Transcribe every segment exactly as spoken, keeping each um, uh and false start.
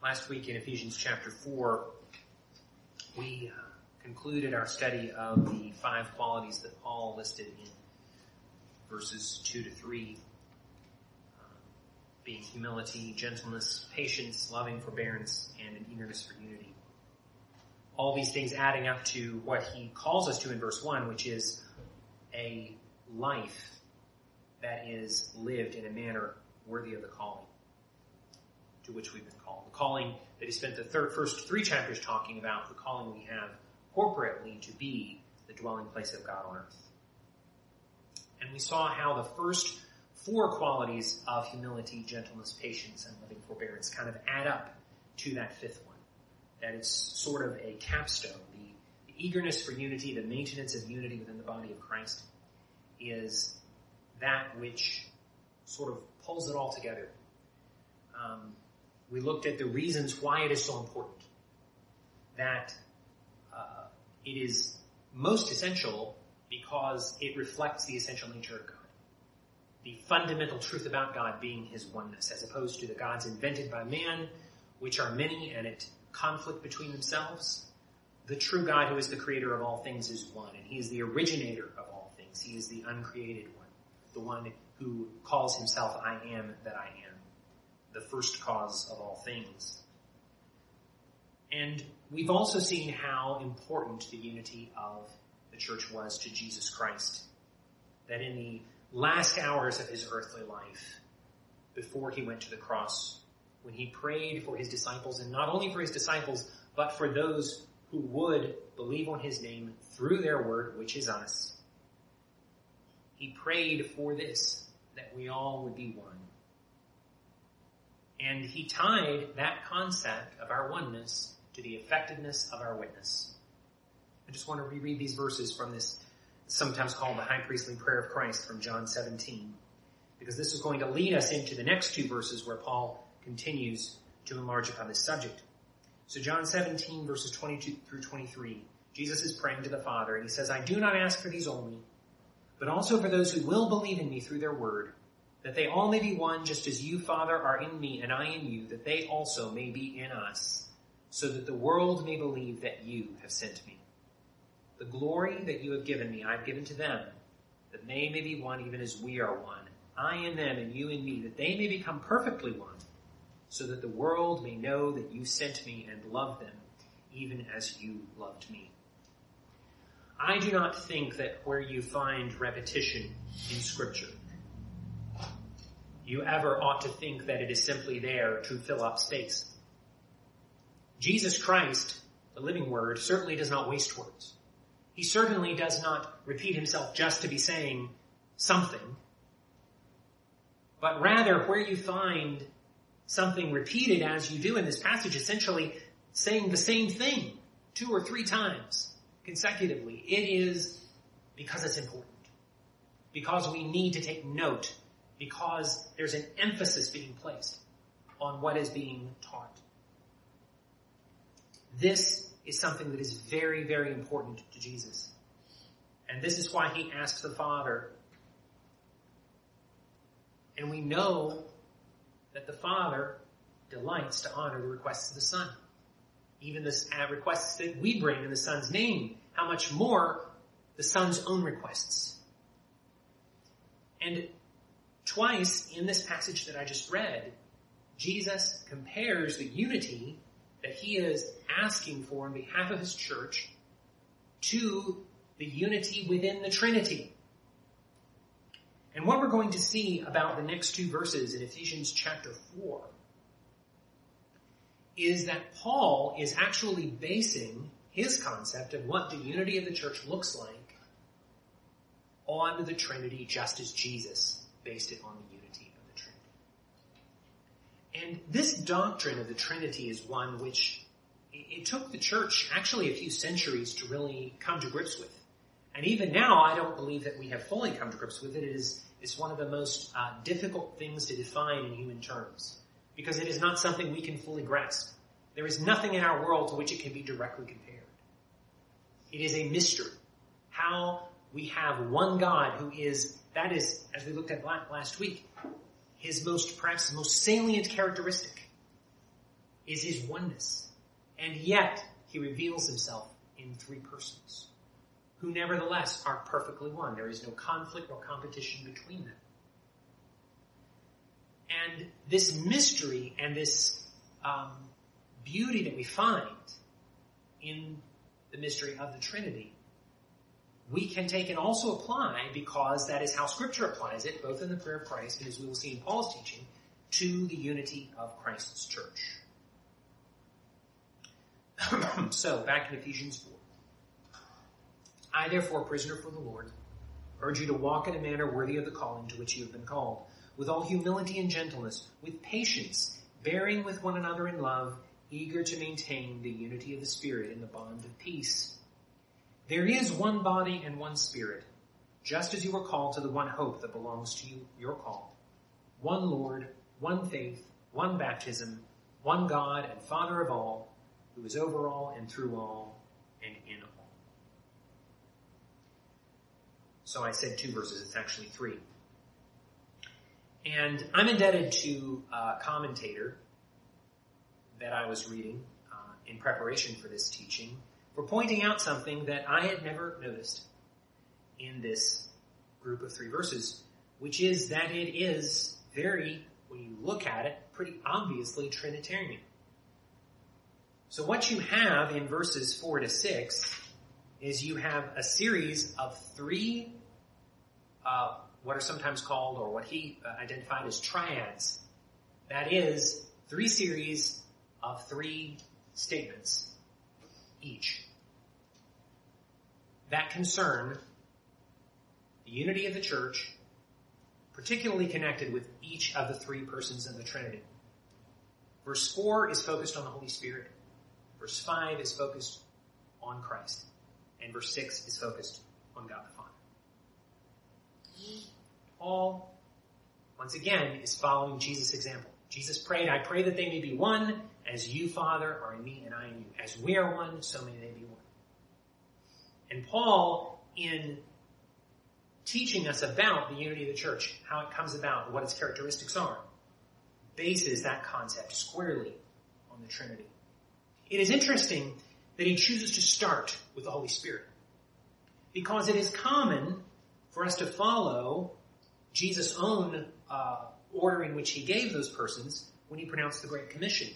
Last week in Ephesians chapter four, we uh, concluded our study of the five qualities that Paul listed in verses two to three, um, being humility, gentleness, patience, loving forbearance, and an eagerness for unity. All these things adding up to what he calls us to in verse one, which is a life that is lived in a manner worthy of the calling to which we've been called. The calling that he spent the third, first three chapters talking about, the calling we have corporately to be the dwelling place of God on earth. And we saw how the first four qualities of humility, gentleness, patience, and loving forbearance kind of add up to that fifth one. That it's sort of a capstone. The, the eagerness for unity, the maintenance of unity within the body of Christ is that which sort of pulls it all together. Um, we looked at the reasons why it is so important. That uh, it is most essential because it reflects the essential nature of God. The fundamental truth about God being his oneness, as opposed to the gods invented by man, which are many and at conflict between themselves. The true God, who is the creator of all things, is one, and he is the originator of all things. He is the uncreated one, the one who calls himself I am that I am, the first cause of all things. And we've also seen how important the unity of the church was to Jesus Christ. That in the last hours of his earthly life, before he went to the cross, when he prayed for his disciples, and not only for his disciples, but for those who would believe on his name through their word, which is us, he prayed for this, that we all would be one. And he tied that concept of our oneness to the effectiveness of our witness. I just want to reread these verses from this, sometimes called the high priestly prayer of Christ, from John seventeen, because this is going to lead us into the next two verses where Paul continues to enlarge upon this subject. So John seventeen, verses twenty-two through twenty-three, Jesus is praying to the Father, and he says, I do not ask for these only, but also for those who will believe in me through their word, that they all may be one, just as you, Father, are in me and I in you, that they also may be in us, so that the world may believe that you have sent me. The glory that you have given me, I have given to them, that they may be one even as we are one, I in them and you in me, that they may become perfectly one, so that the world may know that you sent me and love them, even as you loved me. I do not think that where you find repetition in Scripture, you ever ought to think that it is simply there to fill up space. Jesus Christ, the living word, certainly does not waste words. He certainly does not repeat himself just to be saying something, but rather where you find something repeated as you do in this passage, essentially saying the same thing two or three times consecutively, it is because it's important. Because we need to take note. Because there's an emphasis being placed on what is being taught. This is something that is very, very important to Jesus. And this is why he asks the Father. And we know that the Father delights to honor the requests of the Son. Even the requests that we bring in the Son's name. How much more the Son's own requests. And twice in this passage that I just read, Jesus compares the unity that he is asking for on behalf of his church to the unity within the Trinity. And what we're going to see about the next two verses in Ephesians chapter four is that Paul is actually basing his concept of what the unity of the church looks like on the Trinity, just as Jesus based it on the unity of the Trinity. And this doctrine of the Trinity is one which it took the church actually a few centuries to really come to grips with. And even now, I don't believe that we have fully come to grips with it. It is it's one of the most uh, difficult things to define in human terms, because it is not something we can fully grasp. There is nothing in our world to which it can be directly compared. It is a mystery. How we have one God who is, that is, as we looked at last week, his most, perhaps his most salient characteristic is his oneness. And yet, he reveals himself in three persons, who nevertheless are perfectly one. There is no conflict or competition between them. And this mystery and this um, beauty that we find in the mystery of the Trinity, we can take and also apply, because that is how Scripture applies it, both in the prayer of Christ and as we will see in Paul's teaching, to the unity of Christ's church. So, back in Ephesians four. I, therefore, prisoner for the Lord, urge you to walk in a manner worthy of the calling to which you have been called, with all humility and gentleness, with patience, bearing with one another in love, eager to maintain the unity of the Spirit in the bond of peace. There is one body and one Spirit, just as you were called to the one hope that belongs to you, your call. One Lord, one faith, one baptism, one God and Father of all, who is over all and through all and in all. So I said two verses, it's actually three. And I'm indebted to a commentator that I was reading uh, in preparation for this teaching for pointing out something that I had never noticed in this group of three verses, which is that it is very, when you look at it, pretty obviously Trinitarian. So what you have in verses four to six is you have a series of three, uh, what are sometimes called, or what he uh, identified as triads. That is, three series of three statements each that concern the unity of the church, particularly connected with each of the three persons of the Trinity. Verse four is focused on the Holy Spirit. Verse five is focused on Christ. And verse six is focused on God the Father. Paul, once again, is following Jesus' example. Jesus prayed, I pray that they may be one, as you, Father, are in me and I in you. As we are one, so may they be one. And Paul, in teaching us about the unity of the church, how it comes about, what its characteristics are, bases that concept squarely on the Trinity. It is interesting that he chooses to start with the Holy Spirit, because it is common for us to follow Jesus' own uh, order in which he gave those persons when he pronounced the Great Commission.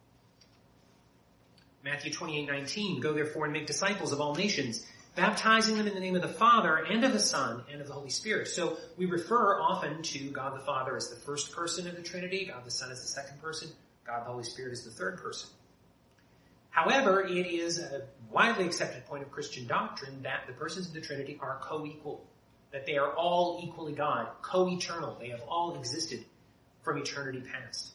Matthew twenty-eight nineteen, go therefore and make disciples of all nations, baptizing them in the name of the Father and of the Son and of the Holy Spirit. So we refer often to God the Father as the first person of the Trinity, God the Son as the second person, God the Holy Spirit as the third person. However, it is a widely accepted point of Christian doctrine that the persons of the Trinity are co-equal, that they are all equally God, co-eternal. They have all existed from eternity past.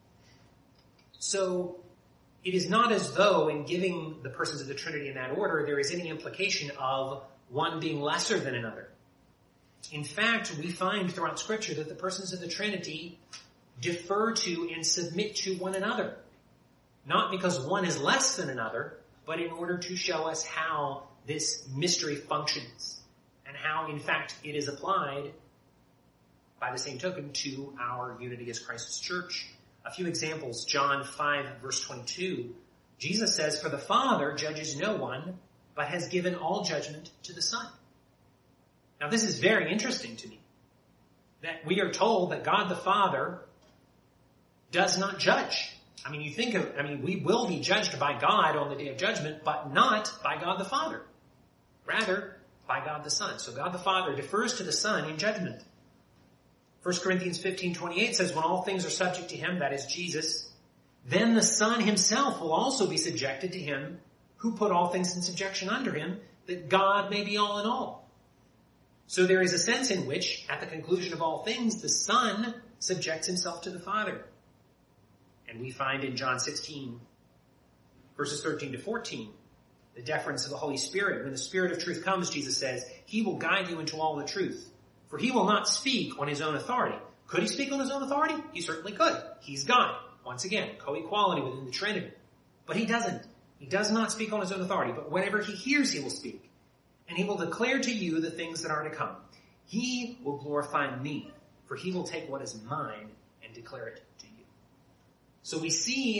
So it is not as though in giving the persons of the Trinity in that order, there is any implication of one being lesser than another. In fact, we find throughout Scripture that the persons of the Trinity defer to and submit to one another. Not because one is less than another, but in order to show us how this mystery functions and how, in fact, it is applied by the same token to our unity as Christ's church. A few examples, John five, verse twenty-two. Jesus says, for the Father judges no one, but has given all judgment to the Son. Now, this is very interesting to me, that we are told that God the Father does not judge. I mean, you think of, I mean, we will be judged by God on the day of judgment, but not by God the Father. Rather, by God the Son. So God the Father defers to the Son in judgment. First Corinthians fifteen twenty-eight says, when all things are subject to him, that is Jesus, then the Son himself will also be subjected to him who put all things in subjection under him, that God may be all in all. So there is a sense in which, at the conclusion of all things, the Son subjects himself to the Father. And we find in John sixteen, verses thirteen to fourteen, the deference of the Holy Spirit. When the Spirit of truth comes, Jesus says, he will guide you into all the truth. For he will not speak on his own authority. Could he speak on his own authority? He certainly could. He's God. Once again, co-equality within the Trinity. But he doesn't. He does not speak on his own authority. But whenever he hears, he will speak. And he will declare to you the things that are to come. He will glorify me, for he will take what is mine and declare it to you. So we see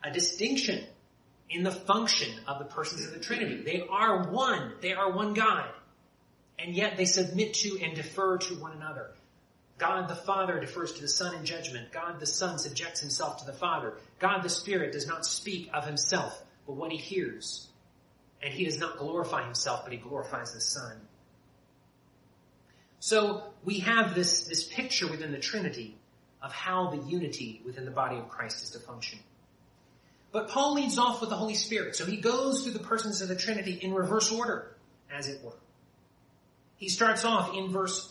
a distinction in the function of the persons of the Trinity. They are one. They are one God. And yet they submit to and defer to one another. God the Father defers to the Son in judgment. God the Son subjects himself to the Father. God the Spirit does not speak of himself, but what he hears. And he does not glorify himself, but he glorifies the Son. So we have this, this picture within the Trinity of how the unity within the body of Christ is to function. But Paul leads off with the Holy Spirit. So he goes through the persons of the Trinity in reverse order, as it were. He starts off in verse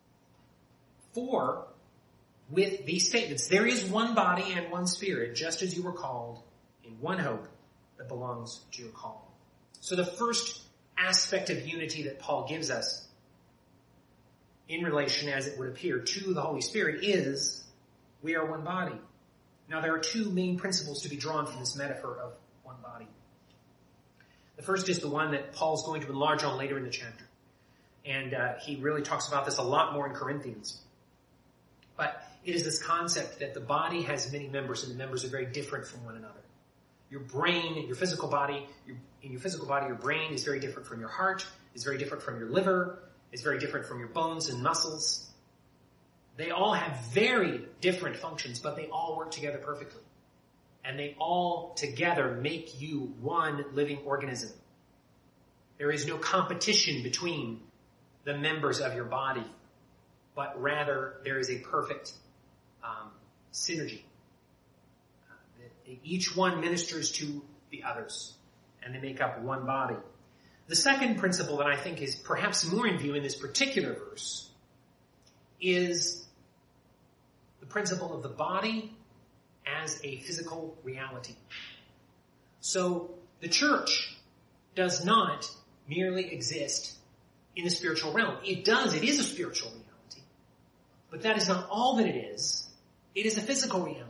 four with these statements. There is one body and one Spirit, just as you were called, in one hope that belongs to your call. So the first aspect of unity that Paul gives us in relation, as it would appear, to the Holy Spirit is we are one body. Now there are two main principles to be drawn from this metaphor of one body. The first is the one that Paul's going to enlarge on later in the chapter. And uh, he really talks about this a lot more in Corinthians. But it is this concept that the body has many members and the members are very different from one another. Your brain, your physical body, your, in your physical body, your brain is very different from your heart, is very different from your liver, is very different from your bones and muscles. They all have very different functions, but they all work together perfectly. And they all together make you one living organism. There is no competition between the members of your body, but rather there is a perfect um, synergy. Uh, each one ministers to the others, and they make up one body. The second principle that I think is perhaps more in view in this particular verse is the principle of the body as a physical reality. So the church does not merely exist in the spiritual realm. It does, it is a spiritual reality. But that is not all that it is. It is a physical reality.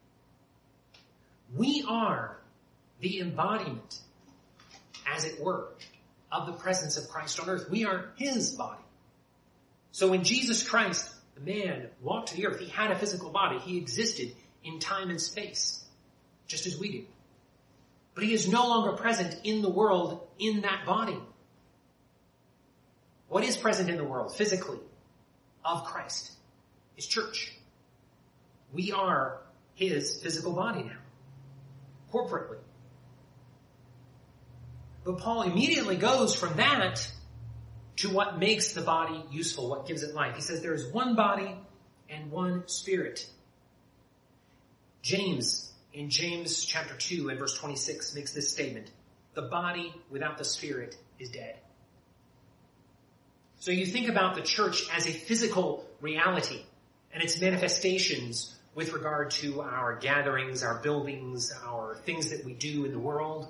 We are the embodiment, as it were, of the presence of Christ on earth. We are his body. So when Jesus Christ, the man, walked to the earth, he had a physical body. He existed in time and space, just as we do. But he is no longer present in the world in that body. What is present in the world physically of Christ is church. We are his physical body now, corporately. But Paul immediately goes from that to what makes the body useful, what gives it life. He says there is one body and one Spirit. James, in James chapter two and verse twenty-six, makes this statement. The body without the Spirit is dead. So you think about the church as a physical reality and its manifestations with regard to our gatherings, our buildings, our things that we do in the world.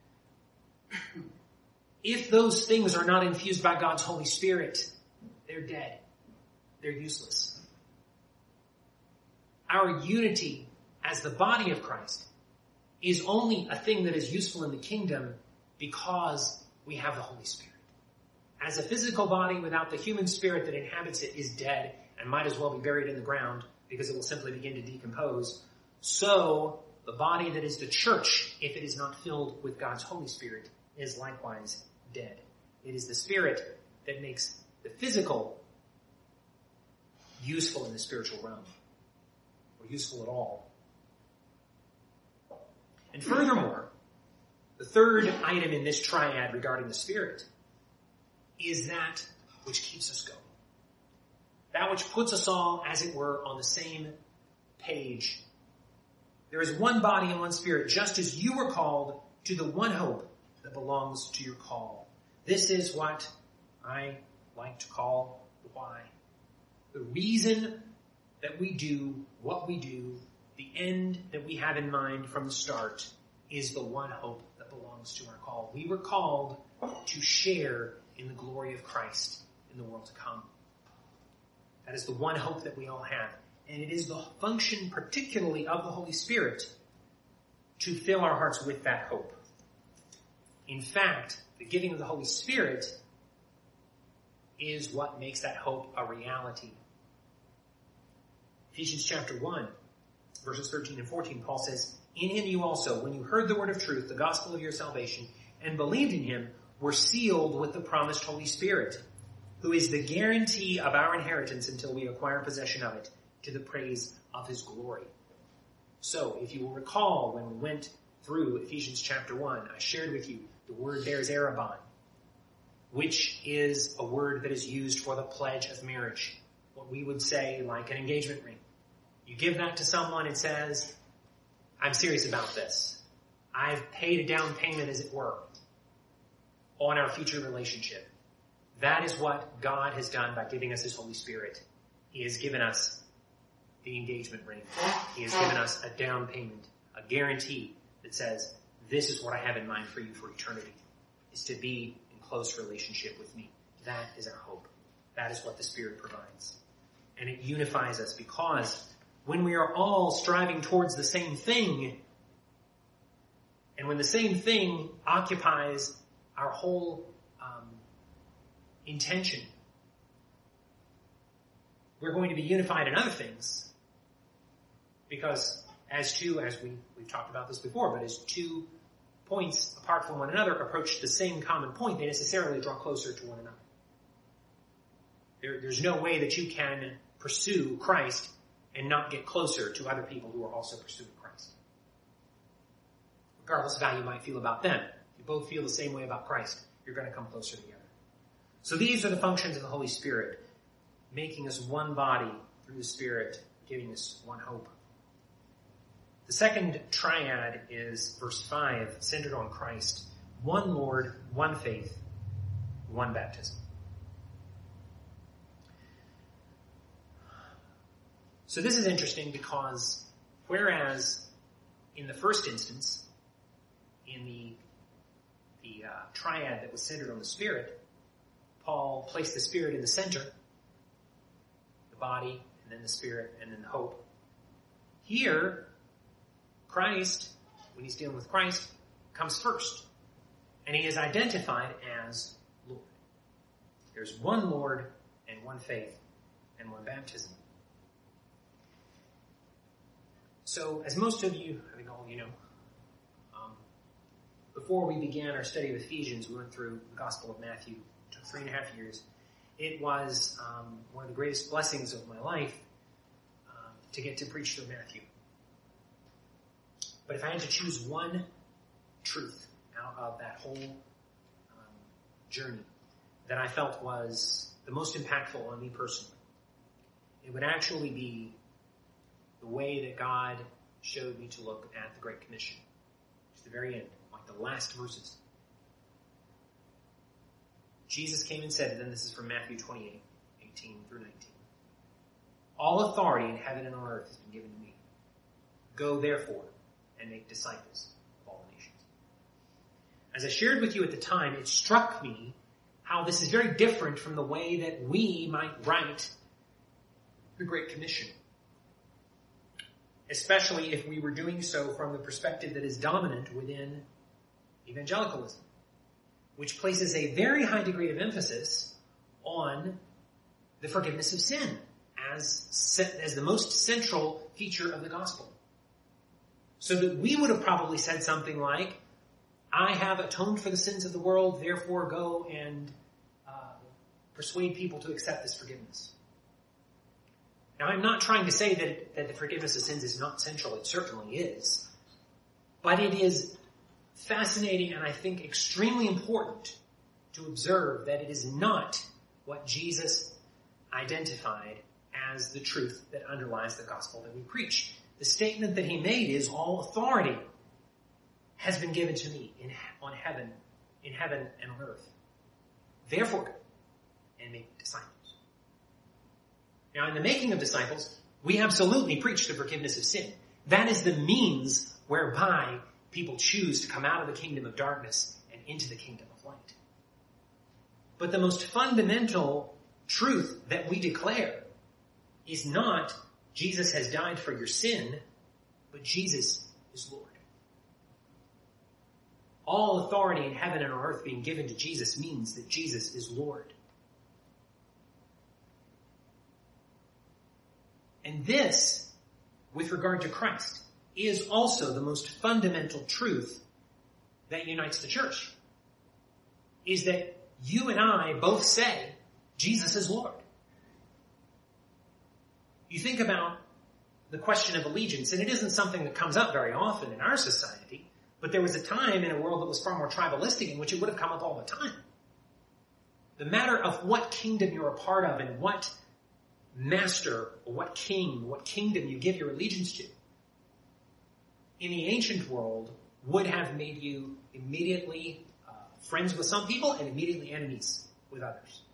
If those things are not infused by God's Holy Spirit, they're dead. They're useless. Our unity as the body of Christ is only a thing that is useful in the kingdom because we have the Holy Spirit. As a physical body without the human spirit that inhabits it is dead and might as well be buried in the ground because it will simply begin to decompose, so the body that is the church, if it is not filled with God's Holy Spirit, is likewise dead. It is the Spirit that makes the physical useful in the spiritual realm, or useful at all. And furthermore, the third item in this triad regarding the Spirit is that which keeps us going. That which puts us all, as it were, on the same page. There is one body and one Spirit, just as you were called to the one hope that belongs to your call. This is what I like to call the why. The reason that we do what we do, the end that we have in mind from the start, is the one hope that belongs to our call. We were called to share in the glory of Christ in the world to come. That is the one hope that we all have. And it is the function particularly of the Holy Spirit to fill our hearts with that hope. In fact, the giving of the Holy Spirit is what makes that hope a reality. Ephesians chapter one verses thirteen and fourteen, Paul says, "In him you also, when you heard the word of truth, the gospel of your salvation, and believed in him, were sealed with the promised Holy Spirit, who is the guarantee of our inheritance until we acquire possession of it, to the praise of his glory." So, if you will recall, when we went through Ephesians chapter one, I shared with you the word there is arabon, which is a word that is used for the pledge of marriage. What we would say like an engagement ring. You give that to someone, it says, I'm serious about this. I've paid a down payment, as it were, on our future relationship. That is what God has done by giving us his Holy Spirit. He has given us the engagement ring. He has given us a down payment, a guarantee that says, this is what I have in mind for you for eternity, is to be in close relationship with me. That is our hope. That is what the Spirit provides. And it unifies us, because when we are all striving towards the same thing, and when the same thing occupies our whole um, intention, we're going to be unified in other things. Because as two, as we, we've talked about this before, but as two points apart from one another approach the same common point, they necessarily draw closer to one another. There, there's no way that you can pursue Christ and not get closer to other people who are also pursuing Christ. Regardless of how you might feel about them. If you both feel the same way about Christ, you're going to come closer together. So these are the functions of the Holy Spirit, making us one body through the Spirit, giving us one hope. The second triad is verse five, centered on Christ. One Lord, one faith, one baptism. So this is interesting because whereas in the first instance, in the, the uh, triad that was centered on the Spirit, Paul placed the Spirit in the center, the body, and then the Spirit, and then the hope. Here, Christ, when he's dealing with Christ, comes first. And he is identified as Lord. There's one Lord and one faith and one baptism. So, as most of you, I think all of you know, um, before we began our study of Ephesians, we went through the Gospel of Matthew. It took three and a half years. It was um, one of the greatest blessings of my life uh, to get to preach through Matthew. But if I had to choose one truth out of that whole um, journey that I felt was the most impactful on me personally, it would actually be the way that God showed me to look at the Great Commission. To the very end, like the last verses. Jesus came and said, and then this is from Matthew twenty-eight, eighteen through nineteen. All authority in heaven and on earth has been given to me. Go therefore and make disciples of all the nations. As I shared with you at the time, it struck me how this is very different from the way that we might write the Great Commission. Especially if we were doing so from the perspective that is dominant within evangelicalism, which places a very high degree of emphasis on the forgiveness of sin as, as the most central feature of the gospel. So that we would have probably said something like, I have atoned for the sins of the world, therefore go and uh, persuade people to accept this forgiveness. Now, I'm not trying to say that, that the forgiveness of sins is not central. It certainly is. But it is fascinating and I think extremely important to observe that it is not what Jesus identified as the truth that underlies the gospel that we preach. The statement that he made is, all authority has been given to me in, on heaven, in heaven and on earth. Therefore, go and make disciples. Now, in the making of disciples, we absolutely preach the forgiveness of sin. That is the means whereby people choose to come out of the kingdom of darkness and into the kingdom of light. But the most fundamental truth that we declare is not Jesus has died for your sin, but Jesus is Lord. All authority in heaven and on earth being given to Jesus means that Jesus is Lord. And this with regard to Christ is also the most fundamental truth that unites the church. Is that you and I both say Jesus is Lord. You think about the question of allegiance, and it isn't something that comes up very often in our society, but there was a time in a world that was far more tribalistic in which it would have come up all the time. The matter of what kingdom you're a part of and what master or what king, what kingdom you give your allegiance to, in the ancient world would have made you immediately uh, friends with some people and immediately enemies with others.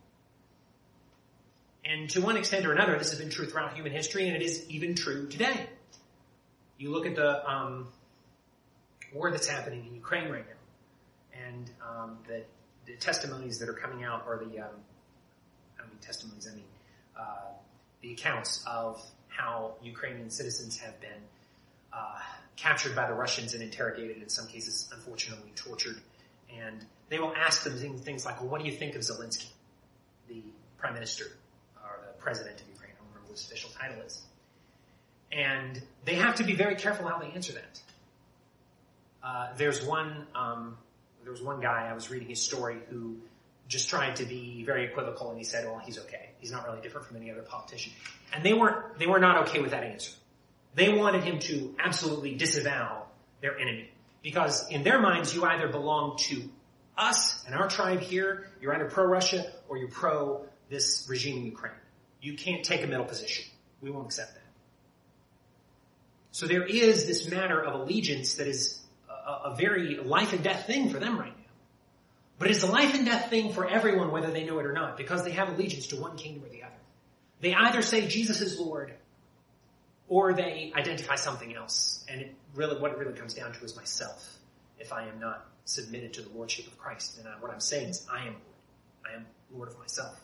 And to one extent or another, this has been true throughout human history, and it is even true today. You look at the um, war that's happening in Ukraine right now, and um, the, the testimonies that are coming out, or the, um, I don't mean testimonies, I mean uh, the accounts of how Ukrainian citizens have been uh, captured by the Russians and interrogated, in some cases, unfortunately, tortured. And they will ask them things like, well, what do you think of Zelensky, the prime minister, or the president of Ukraine? I don't remember what his official title is. And they have to be very careful how they answer that. Uh, there's one, um, there was one guy, I was reading his story, who just tried to be very equivocal, and he said, well, he's okay. He's not really different from any other politician. And they weren't, they were not okay with that answer. They wanted him to absolutely disavow their enemy. Because in their minds, you either belong to us and our tribe here, you're either pro-Russia or you're pro this regime in Ukraine. You can't take a middle position. We won't accept that. So there is this matter of allegiance that is a, a very life and death thing for them right now. But it's a life and death thing for everyone, whether they know it or not, because they have allegiance to one kingdom or the other. They either say Jesus is Lord, or they identify something else. And it really, what it really comes down to is myself. If I am not submitted to the lordship of Christ, then I, what I'm saying is I am Lord. I am Lord of myself.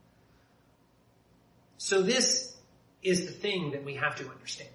So this is the thing that we have to understand.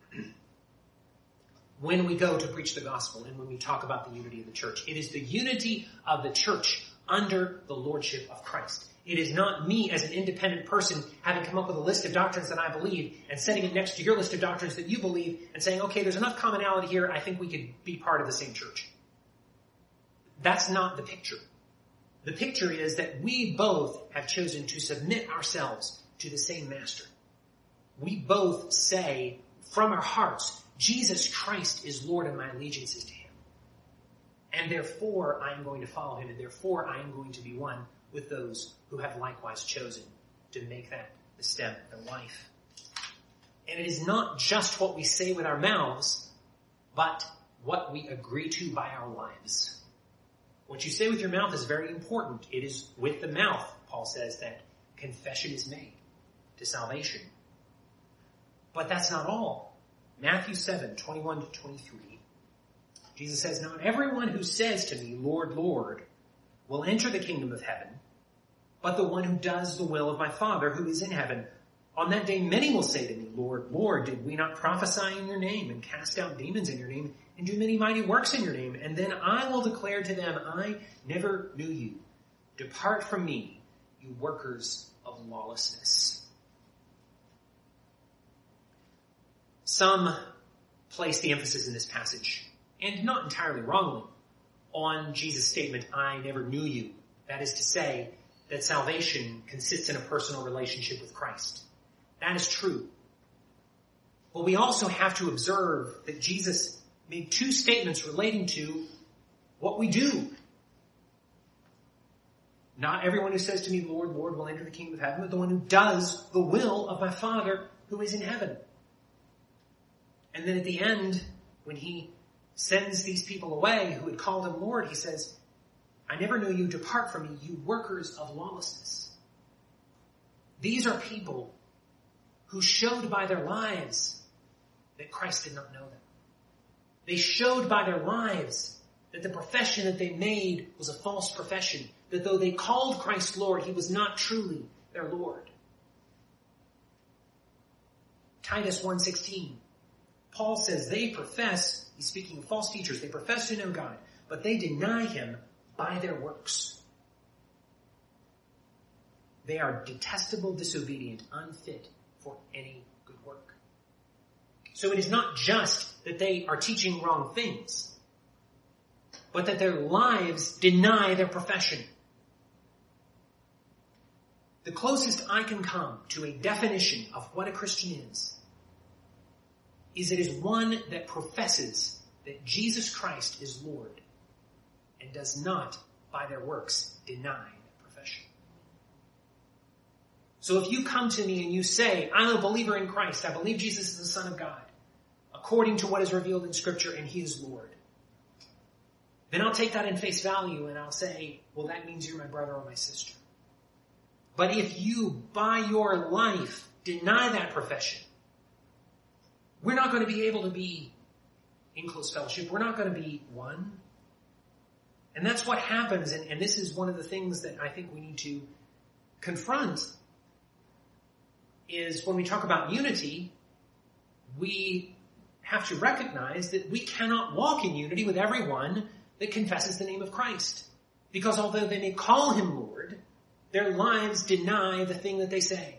When we go to preach the gospel and when we talk about the unity of the church, it is the unity of the church under the lordship of Christ. It is not me as an independent person having come up with a list of doctrines that I believe and setting it next to your list of doctrines that you believe and saying, okay, there's enough commonality here, I think we could be part of the same church. That's not the picture. The picture is that we both have chosen to submit ourselves to the same master. We both say from our hearts, Jesus Christ is Lord and my allegiance is to him. And therefore I am going to follow him, and therefore I am going to be one with those who have likewise chosen to make that the stem of their life. And it is not just what we say with our mouths, but what we agree to by our lives. What you say with your mouth is very important. It is with the mouth, Paul says, that confession is made to salvation. But that's not all. Matthew seven, twenty-one to twenty-three. Jesus says, not everyone who says to me, Lord, Lord, will enter the kingdom of heaven, but the one who does the will of my Father who is in heaven. On that day many will say to me, Lord, Lord, did we not prophesy in your name and cast out demons in your name and do many mighty works in your name? And then I will declare to them, I never knew you. Depart from me, you workers of lawlessness. Some place the emphasis in this passage, and not entirely wrongly, on Jesus' statement, I never knew you. That is to say, that salvation consists in a personal relationship with Christ. That is true. But we also have to observe that Jesus made two statements relating to what we do. Not everyone who says to me, Lord, Lord, will enter the kingdom of heaven, but the one who does the will of my Father who is in heaven. And then at the end, when he sends these people away who had called him Lord, he says, I never knew you, depart from me, you workers of lawlessness. These are people who showed by their lives that Christ did not know them. They showed by their lives that the profession that they made was a false profession, that though they called Christ Lord, he was not truly their Lord. Titus one sixteen. Paul says they profess, he's speaking of false teachers, they profess to know God, but they deny him by their works. They are detestable, disobedient, unfit for any good work. So it is not just that they are teaching wrong things, but that their lives deny their profession. The closest I can come to a definition of what a Christian is, is it is one that professes that Jesus Christ is Lord and does not, by their works, deny their profession. So if you come to me and you say, I'm a believer in Christ, I believe Jesus is the Son of God, according to what is revealed in Scripture, and He is Lord, then I'll take that in face value and I'll say, well, that means you're my brother or my sister. But if you, by your life, deny that profession, we're not going to be able to be in close fellowship. We're not going to be one. And that's what happens, and, and this is one of the things that I think we need to confront, is when we talk about unity, we have to recognize that we cannot walk in unity with everyone that confesses the name of Christ. Because although they may call Him Lord, their lives deny the thing that they say.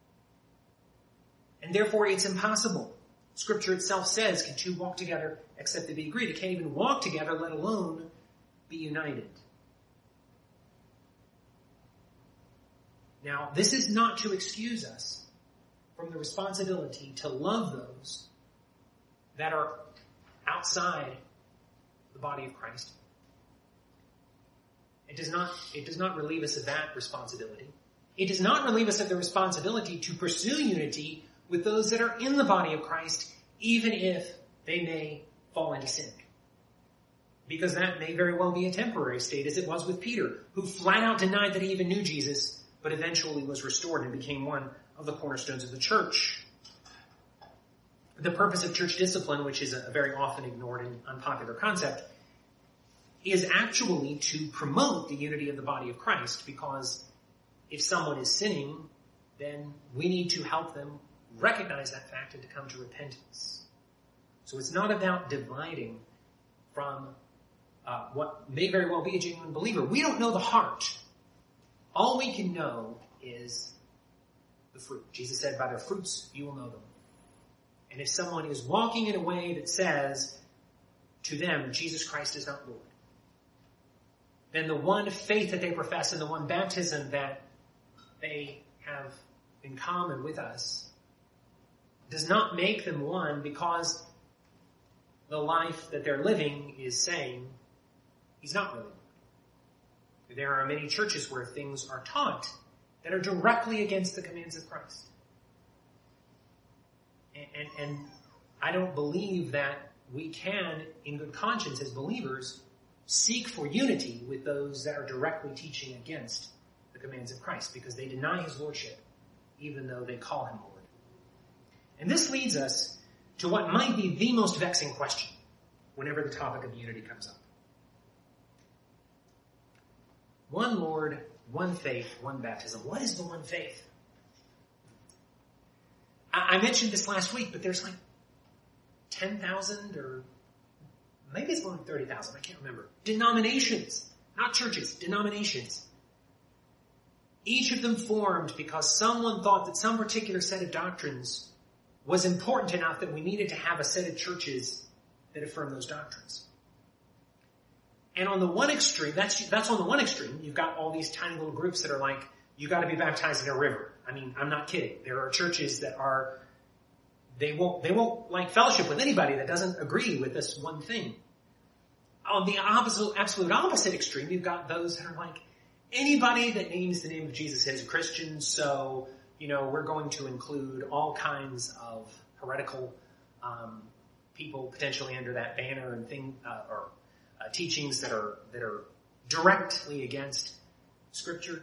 And therefore it's impossible. Scripture itself says, can two walk together except they be agreed? They can't even walk together, let alone be united. Now, this is not to excuse us from the responsibility to love those that are outside the body of Christ. It does not, it does not relieve us of that responsibility. It does not relieve us of the responsibility to pursue unity with those that are in the body of Christ, even if they may fall into sin. Because that may very well be a temporary state, as it was with Peter, who flat out denied that he even knew Jesus, but eventually was restored and became one of the cornerstones of the church. The purpose of church discipline, which is a very often ignored and unpopular concept, is actually to promote the unity of the body of Christ, because if someone is sinning, then we need to help them recognize that fact and to come to repentance. So it's not about dividing from uh, what may very well be a genuine believer. We don't know the heart. All we can know is the fruit. Jesus said, by their fruits you will know them. And if someone is walking in a way that says to them, Jesus Christ is not Lord, then the one faith that they profess and the one baptism that they have in common with us does not make them one, because the life that they're living is saying He's not really Lord. There are many churches where things are taught that are directly against the commands of Christ. And, and, and I don't believe that we can, in good conscience as believers, seek for unity with those that are directly teaching against the commands of Christ, because they deny His lordship, even though they call Him Lord. And this leads us to what might be the most vexing question whenever the topic of unity comes up. One Lord, one faith, one baptism. What is the one faith? I, I mentioned this last week, but there's like ten thousand, or maybe it's more like thirty thousand, I can't remember. Denominations, not churches, denominations. Each of them formed because someone thought that some particular set of doctrines was important enough that we needed to have a set of churches that affirm those doctrines. And on the one extreme, that's, that's on the one extreme, you've got all these tiny little groups that are like, you gotta be baptized in a river. I mean, I'm not kidding. There are churches that are, they won't, they won't like fellowship with anybody that doesn't agree with this one thing. On the opposite, absolute opposite extreme, you've got those that are like, anybody that names the name of Jesus is a Christian, so, you know, we're going to include all kinds of heretical um, people potentially under that banner and thing, uh, or uh, teachings that are that are directly against Scripture.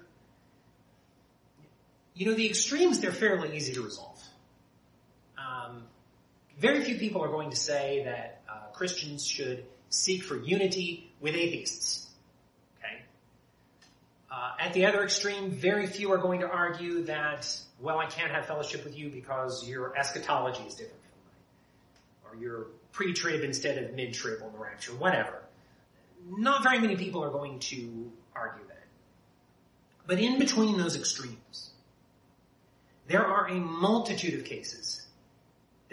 You know, the extremes, they're fairly easy to resolve. Um, very few people are going to say that uh, Christians should seek for unity with atheists. Okay? Uh, at the other extreme, very few are going to argue that, well, I can't have fellowship with you because your eschatology is different from mine, or you're pre-trib instead of mid-trib on the rapture, whatever. Not very many people are going to argue that. But in between those extremes, there are a multitude of cases that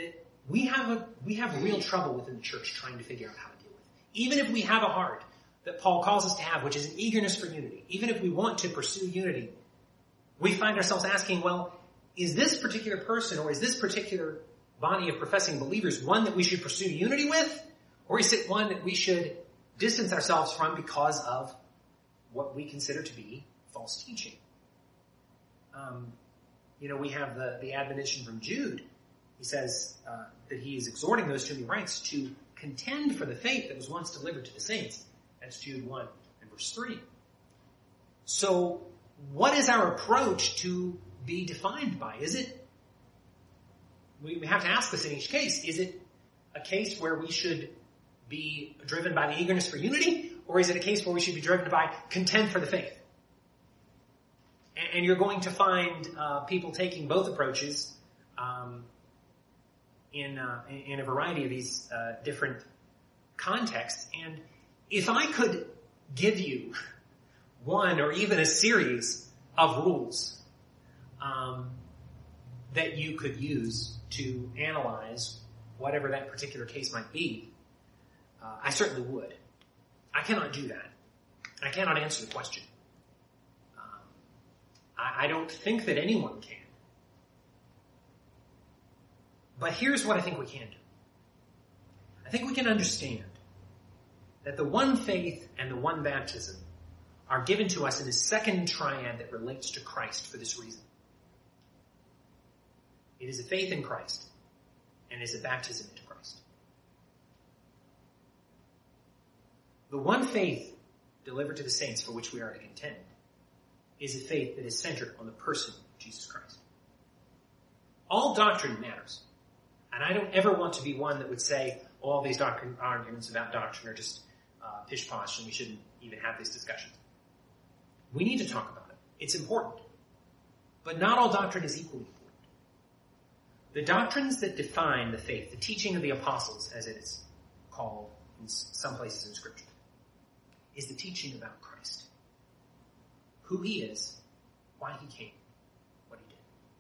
we have a, we have real trouble within the church trying to figure out how to deal with. Even if we have a heart that Paul calls us to have, which is an eagerness for unity, even if we want to pursue unity, we find ourselves asking, well, is this particular person or is this particular body of professing believers one that we should pursue unity with? Or is it one that we should distance ourselves from because of what we consider to be false teaching? Um, you know, we have the, the admonition from Jude. He says uh, that he is exhorting those to whom he writes to contend for the faith that was once delivered to the saints. That's Jude one and verse three. So what is our approach to be defined by? Is it, we, we have to ask this in each case, is it a case where we should be driven by the eagerness for unity, or is it a case where we should be driven by content for the faith? And, and you're going to find uh, people taking both approaches um, in, uh, in a variety of these uh, different contexts. And if I could give you one or even a series of rules um, that you could use to analyze whatever that particular case might be, uh, I certainly would. I cannot do that. I cannot answer the question. Um, I, I don't think that anyone can. But here's what I think we can do. I think we can understand that the one faith and the one baptism are given to us in a second triad that relates to Christ for this reason. It is a faith in Christ, and it is a baptism into Christ. The one faith delivered to the saints for which we are to contend is a faith that is centered on the person of Jesus Christ. All doctrine matters. And I don't ever want to be one that would say, oh, all these doctrine arguments about doctrine are just uh, pish-posh and we shouldn't even have these discussions. We need to talk about it. It's important. But not all doctrine is equally important. The doctrines that define the faith, the teaching of the apostles, as it is called in some places in Scripture, is the teaching about Christ. Who he is, why he came, what he did.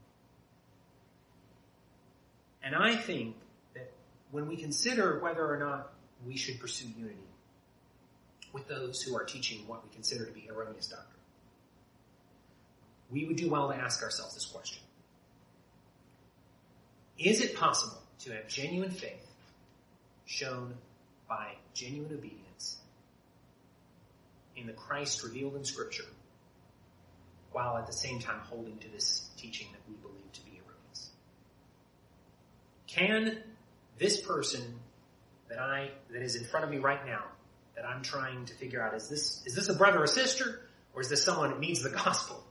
And I think that when we consider whether or not we should pursue unity with those who are teaching what we consider to be erroneous doctrine, we would do well to ask ourselves this question. Is it possible to have genuine faith shown by genuine obedience in the Christ revealed in Scripture, while at the same time holding to this teaching that we believe to be erroneous? Can this person that I that is in front of me right now, that I'm trying to figure out, is this is this a brother or sister, or is this someone that needs the gospel?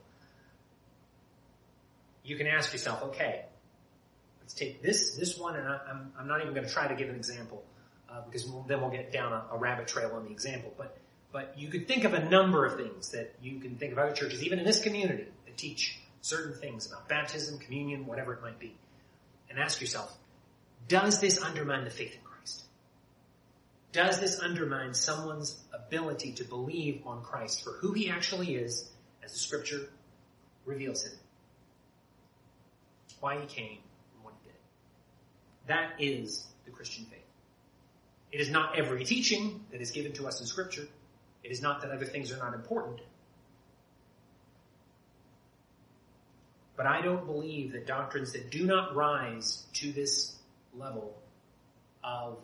You can ask yourself, okay, let's take this this one, and I, I'm I'm not even going to try to give an example uh, because we'll, then we'll get down a, a rabbit trail on the example. But but you could think of a number of things that you can think of other churches, even in this community, that teach certain things about baptism, communion, whatever it might be, and ask yourself, does this undermine the faith in Christ? Does this undermine someone's ability to believe on Christ for who he actually is, as the Scripture reveals him? Why he came and what he did. That is the Christian faith. It is not every teaching that is given to us in Scripture. It is not that other things are not important. But I don't believe that doctrines that do not rise to this level of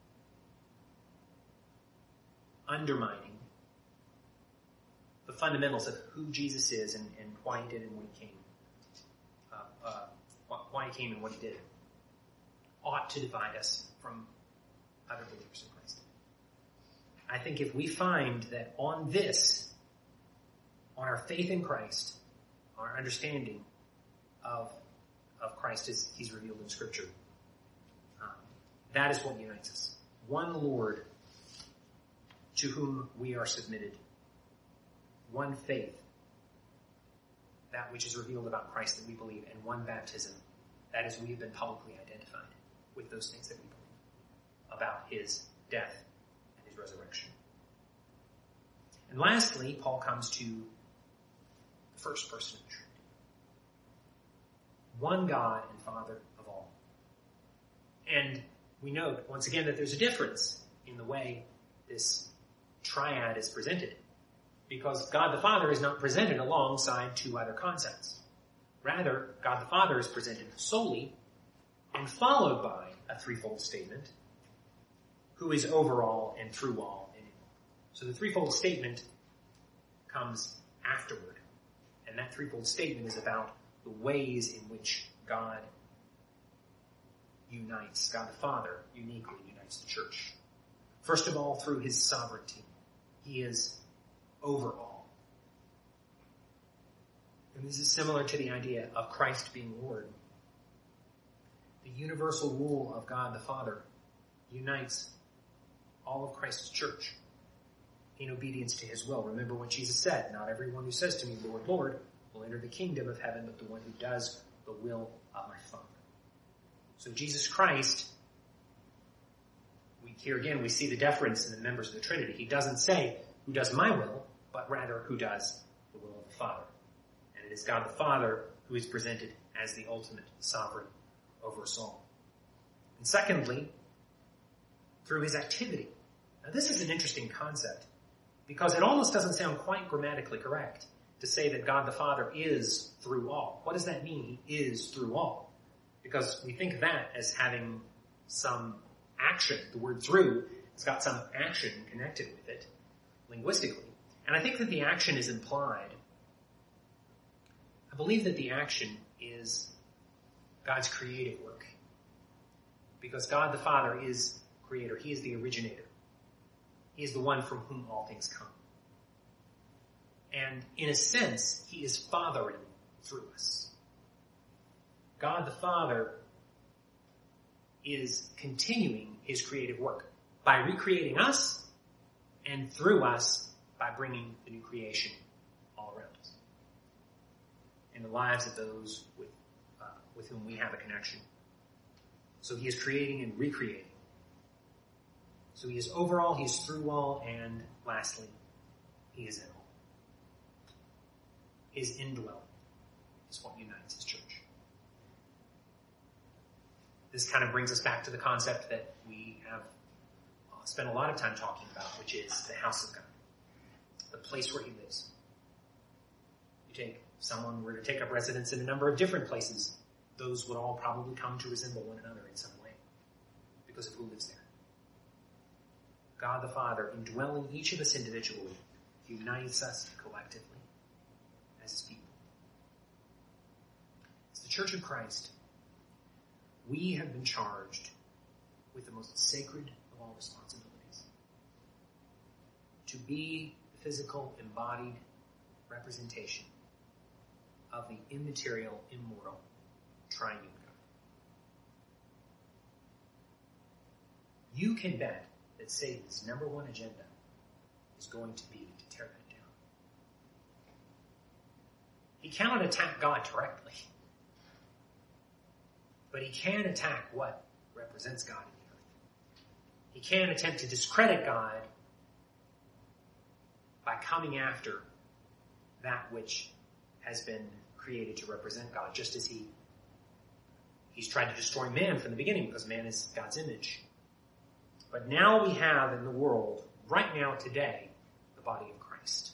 undermining the fundamentals of who Jesus is and, and why he did and when he came, uh, uh, why he came and what he did, ought to divide us from other believers in Christ. I think if we find that on this, on our faith in Christ, our understanding of, of Christ as he's revealed in Scripture, um, that is what unites us. One Lord to whom we are submitted. One faith, that which is revealed about Christ that we believe, and one baptism, that is, we have been publicly identified with those things that we believe about his death and his resurrection. And lastly, Paul comes to the first person of the Trinity. One God and Father of all. And we note, once again, that there's a difference in the way this triad is presented. Because God the Father is not presented alongside two other concepts. Rather, God the Father is presented solely and followed by a threefold statement, who is over all and through all and in all. So the threefold statement comes afterward. And that threefold statement is about the ways in which God unites, God the Father uniquely unites the church. First of all, through his sovereignty. He is over all. And this is similar to the idea of Christ being Lord. The universal rule of God the Father unites all of Christ's church in obedience to his will. Remember what Jesus said, not everyone who says to me, Lord, Lord, will enter the kingdom of heaven, but the one who does the will of my Father. So Jesus Christ, we here again, we see the deference in the members of the Trinity. He doesn't say, who does my will, but rather who does the will of the Father. And it is God the Father who is presented as the ultimate sovereign over us all. And secondly, through his activity. Now this is an interesting concept, because it almost doesn't sound quite grammatically correct to say that God the Father is through all. What does that mean, he is through all? Because we think of that as having some action. The word through has got some action connected with it, linguistically. And I think that the action is implied. I believe that the action is God's creative work. Because God the Father is creator. He is the originator. He is the one from whom all things come. And in a sense, he is fathering through us. God the Father is continuing his creative work by recreating us and through us by bringing the new creation all around us in the lives of those with, uh, with whom we have a connection. So he is creating and recreating. So he is over all, he is through all, and lastly, he is in all. His indwelling is what unites his church. This kind of brings us back to the concept that we have uh, spent a lot of time talking about, which is the house of God, the place where he lives. You take someone were to take up residence in a number of different places, those would all probably come to resemble one another in some way because of who lives there. God the Father, indwelling each of us individually, unites us collectively as his people. As the Church of Christ, we have been charged with the most sacred of all responsibilities. To be the physical, embodied representation of the immaterial, immortal, triune God. You can bet that Satan's number one agenda is going to be to tear that down. He cannot attack God directly, but he can attack what represents God in the earth. He can attempt to discredit God by coming after that which has been created to represent God, just as he he's tried to destroy man from the beginning because man is God's image. But now we have in the world, right now today, the body of Christ.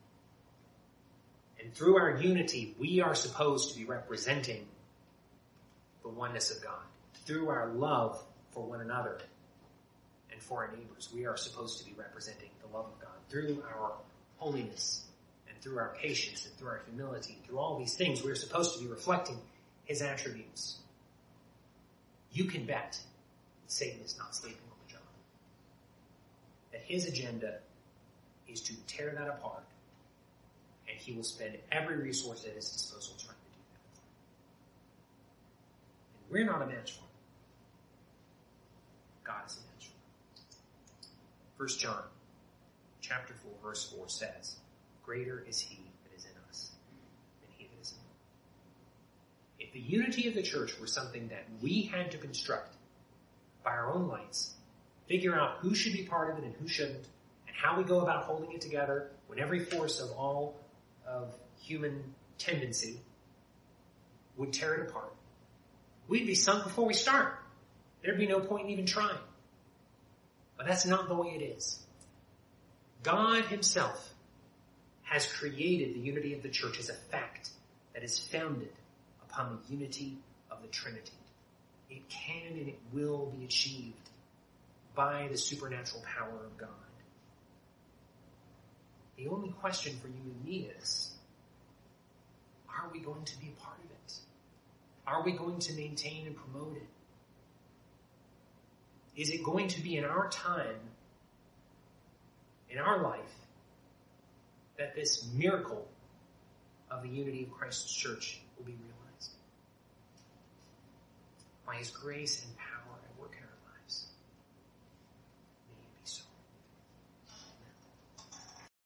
And through our unity, we are supposed to be representing the oneness of God. Through our love for one another and for our neighbors, we are supposed to be representing the love of God. Through our holiness and through our patience and through our humility, through all these things, we are supposed to be reflecting his attributes. You can bet that Satan is not sleeping on the job. That his agenda is to tear that apart, and he will spend every resource at his disposal trying to do that. And we're not a match for him. God is a match for him. First John chapter four, verse four says, "Greater is he that is in us than he that is in the world." If the unity of the church were something that we had to construct by our own lights, figure out who should be part of it and who shouldn't, and how we go about holding it together when every force of all of human tendency would tear it apart, we'd be sunk before we start. there'd be no point in even trying. But that's not the way it is. God himself has created the unity of the church as a fact that is founded upon the unity of the Trinity. It can and it will be achieved by the supernatural power of God. The only question for you and me is, are we going to be a part of it? Are we going to maintain and promote it? Is it going to be in our time, in our life, that this miracle of the unity of Christ's church will be realized? By his grace and power,